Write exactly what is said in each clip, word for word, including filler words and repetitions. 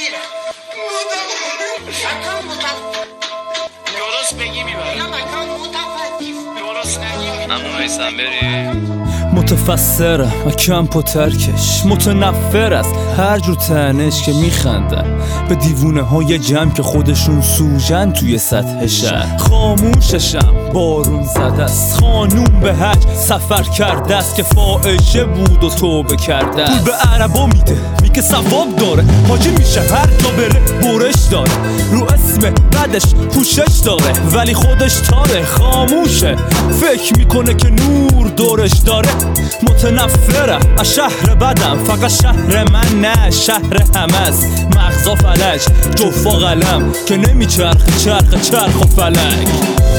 میره. مکان متفاوت. درست بگی میبره. یا مکان متفاوت. درست نگی. اما میسم بری. متفسرم کمپ و ترکش، متنفر است هر جور تنش که میخندن به دیوونه های جمع که خودشون سوژن توی سطح شهر. خاموششم بارون زده است، خانوم به حج سفر کرده است که فاحشه بود و توبه کرده است. پول به عربا میده میگه ثواب داره، حاجی میشه هر جا بره برش داره، رو اسم بعدش پوشش داره ولی خودش تاره خاموشه، فکر میکنه که نور دورش داره. متنفرم از شهر بدم، فقط شهر من نه شهر همه است. مغزا فلج جفا قلم که نمیچرخ چرخ چرخ و فلک.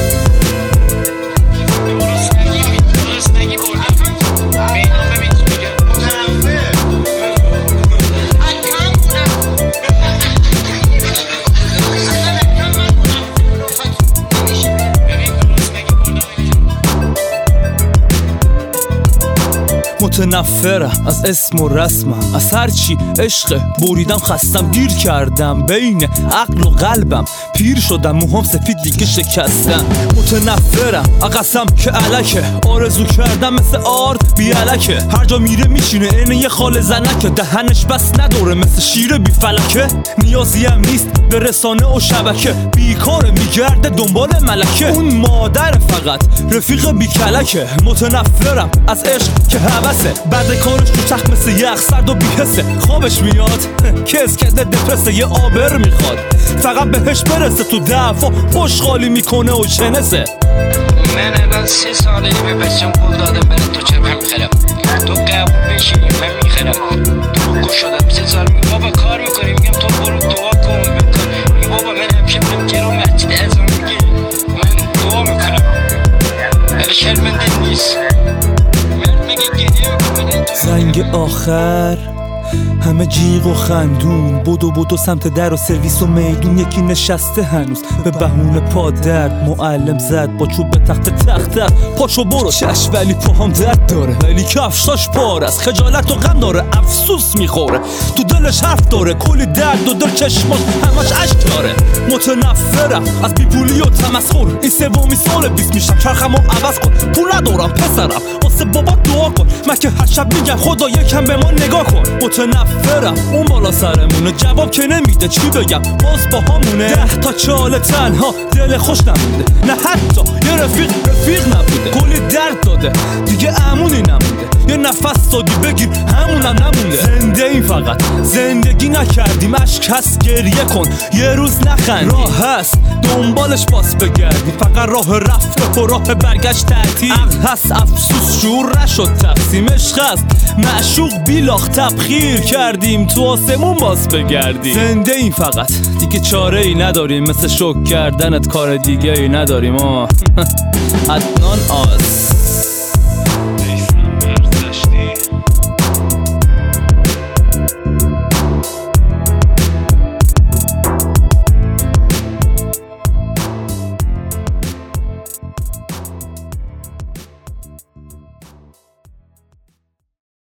متنفرم از اسم و رسمم، از هرچی عشق بریدم خستم، دیر کردم بین عقل و قلبم، پیر شدم موهام سفید دیگه شکستم. متنفرم از قسم که علکه، آرزو کردم مثل آرد بی علکه، هر جا میره میشینه اینه یه خال زنکه، دهنش بس نداره مثل شیر بی فلکه، نیازی هم نیست به رسانه و شبکه، بیکاره میگرده دنبال ملکه، اون مادر فقط رفیق بی کلکه. متنفرم از عشق که هوسه، بعد کارش تو تخت مثل یخ سرد و بی‌حسه، خوابش میاد کس کده دپرسه، یه آبر میخواد فقط بهش برسه، تو دفعه پشت خالی میکنه و چنسه. من الان سه ساله به بچم قول دادم برای تو چرا میخرم، تو قبول بشی من میخرم، تو گوش شدم سه سال میگم بابا کار میکنی، میگم تو برو دعا کن بکن، میگم بابا من همیشه برم جلو مسجد اذان میگه من دعا میکنم، ولی شرمنده نیست. زنگ آخر همه جیغ و خندون، بدو بدو سمت در و سرویس و میدون، یکی نشسته هنوز به بهونه پا درد، معلم زد با چوب به تخت تخت، پاشو برو چش ولی پاهم درد داره، ولی کفشاش پار است، خجالت و غم داره، افسوس میخوره، تو دلش حرف داره، کلی درد و دل چشماش همش اشک داره. متنفرم از بیپولی و تمسخر، این سومی سال بیست میشم چرخمو عوض کن، پول ندارم پسرم واسه بابا دعا کن، من که هر شب میگم خدا یکم به ما نگاه کن. متنفرم اون بالا سرمونه، جواب که نمیده چی بگم باز با همونه، ده تا چاله تنها دل خوش نمونده، نه حتی یه رفیق رفیق نبوده، کلی درد داده دیگه امونی نمونده، یه نفس سادی بگیر همونم نمونده. زنده این فقط زندگی نکردیم، اشک هست گریه کن یه روز نخندی، راه هست دنبالش باز بگردی، فقط راه رفته و راه برگشت تعطیل، عقل هست افسوس شعور نشد تقسیم، عشق هست معشوق بیلاخ تبخیر کردیم تو آسمون باز بگردیم. زنده این فقط دیگه چاره ای نداریم، مثل شک کردنت کار دیگه ای نداریم. آه عدنان آس